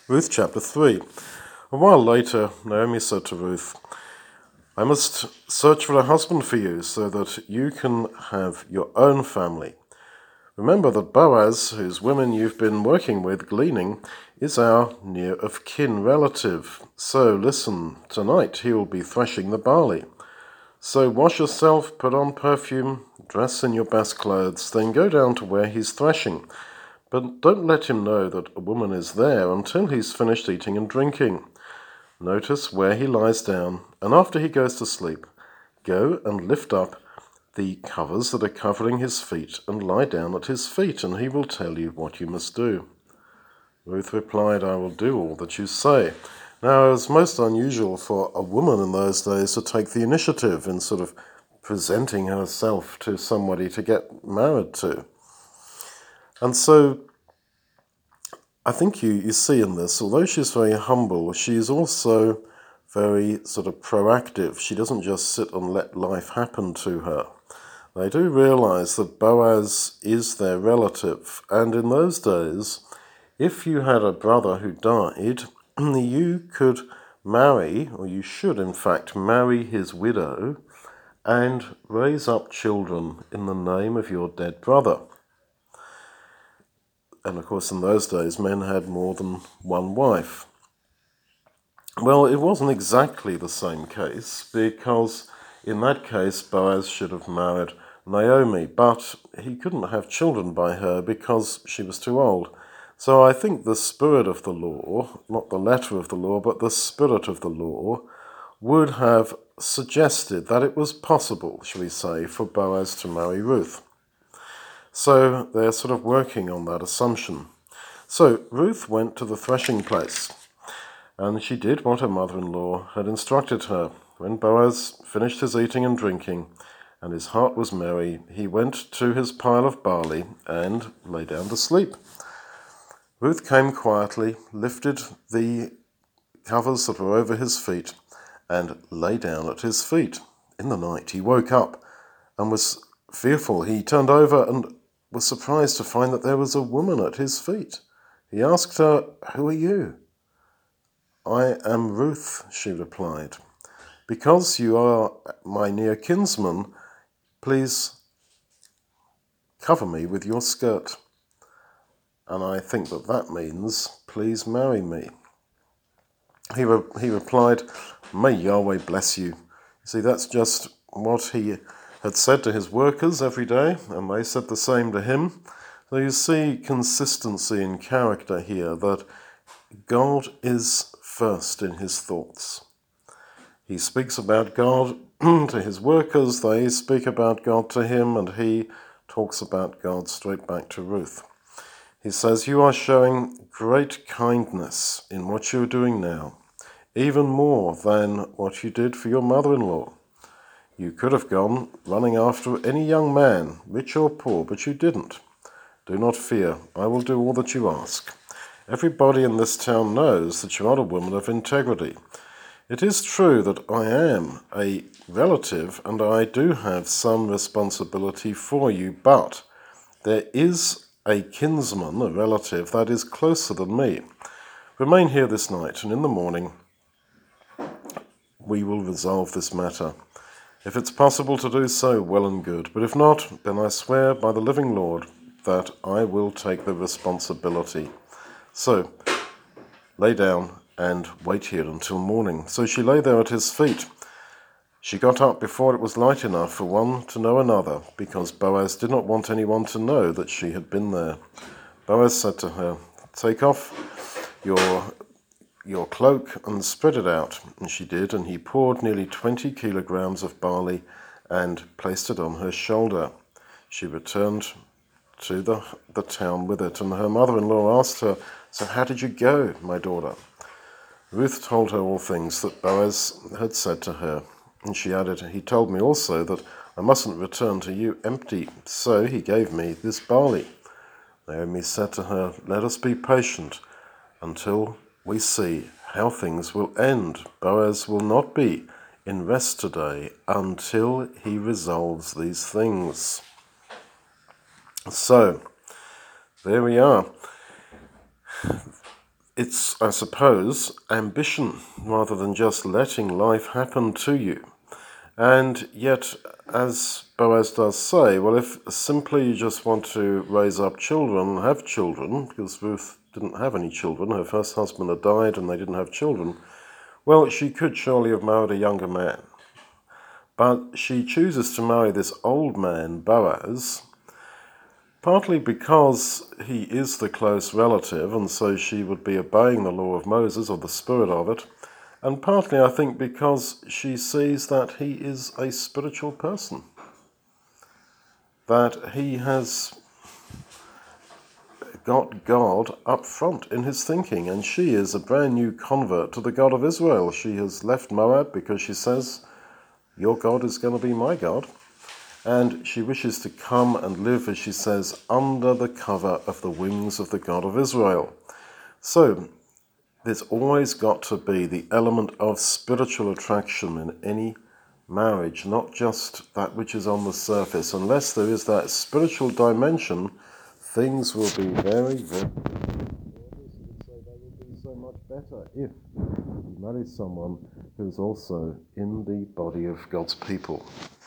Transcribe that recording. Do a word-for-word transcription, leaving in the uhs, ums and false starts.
Ruth chapter three. A while later, Naomi said to Ruth, I must search for a husband for you so that you can have your own family. Remember that Boaz, whose women you've been working with gleaning, is our near of kin relative. So listen, tonight he will be threshing the barley. So wash yourself, put on perfume, dress in your best clothes, then go down to where he's threshing. But don't let him know that a woman is there until he's finished eating and drinking. Notice where he lies down, and after he goes to sleep, go and lift up the covers that are covering his feet and lie down at his feet, and he will tell you what you must do. Ruth replied, I will do all that you say. Now, it was most unusual for a woman in those days to take the initiative in sort of presenting herself to somebody to get married to. And so I think you, you see in this, although she's very humble, she's also very sort of proactive. She doesn't just sit and let life happen to her. They do realize that Boaz is their relative, and in those days, if you had a brother who died, you could marry, or you should in fact marry his widow and raise up children in the name of your dead brother. And of course in those days men had more than one wife. Well, it wasn't exactly the same case, because in that case Boaz should have married Naomi, but he couldn't have children by her because she was too old. So I think the spirit of the law, not the letter of the law, but the spirit of the law, would have suggested that it was possible, shall we say, for Boaz to marry Ruth. So they're sort of working on that assumption. So Ruth went to the threshing place, and she did what her mother-in-law had instructed her. When Boaz finished his eating and drinking, and his heart was merry, he went to his pile of barley and lay down to sleep. Ruth came quietly, lifted the covers that were over his feet, and lay down at his feet. In the night he woke up and was fearful. He turned over and was surprised to find that there was a woman at his feet. He asked her, Who are you? I am Ruth, she replied. Because you are my near kinsman, please cover me with your skirt. And I think that that means, please marry me. He, re- he replied, May Yahweh bless you. You see, that's just what he had said to his workers every day, and they said the same to him. So you see consistency in character here, that God is first in his thoughts. He speaks about God to his workers, they speak about God to him, and he talks about God straight back to Ruth. He says, You are showing great kindness in what you're doing now, even more than what you did for your mother-in-law. You could have gone running after any young man, rich or poor, but you didn't. Do not fear, I will do all that you ask. Everybody in this town knows that you are a woman of integrity. It is true that I am a relative and I do have some responsibility for you, but there is a kinsman, a relative, that is closer than me. Remain here this night, and in the morning we will resolve this matter. If it's possible to do so, well and good, but if not, then I swear by the living Lord that I will take the responsibility. So, lay down and wait here until morning. So she lay there at his feet. She got up before it was light enough for one to know another, because Boaz did not want anyone to know that she had been there. Boaz said to her, Take off your your cloak and spread it out. And she did, and he poured nearly twenty kilograms of barley and placed it on her shoulder. She returned to the, the town with it, and her mother-in-law asked her, So how did you go, my daughter? Ruth told her all things that Boaz had said to her. And she added, He told me also that I mustn't return to you empty, so he gave me this barley. Naomi said to her, Let us be patient until we see how things will end. Boaz will not be in rest today until he resolves these things. So, there we are. it's, I suppose, ambition rather than just letting life happen to you. And yet, as Boaz does say, well, if simply you just want to raise up children, have children, because Ruth didn't have any children, her first husband had died and they didn't have children, well, she could surely have married a younger man. But she chooses to marry this old man, Boaz, partly because he is the close relative, and so she would be obeying the law of Moses, or the spirit of it, and partly, I think, because she sees that he is a spiritual person, that he has got God up front in his thinking, and she is a brand new convert to the God of Israel. She has left Moab because she says, your God is going to be my God. And she wishes to come and live, as she says, under the cover of the wings of the God of Israel. So, there's always got to be the element of spiritual attraction in any marriage, not just that which is on the surface. Unless there is that spiritual dimension, things will be very, very... They will be so much better if you marry someone who's also in the body of God's people.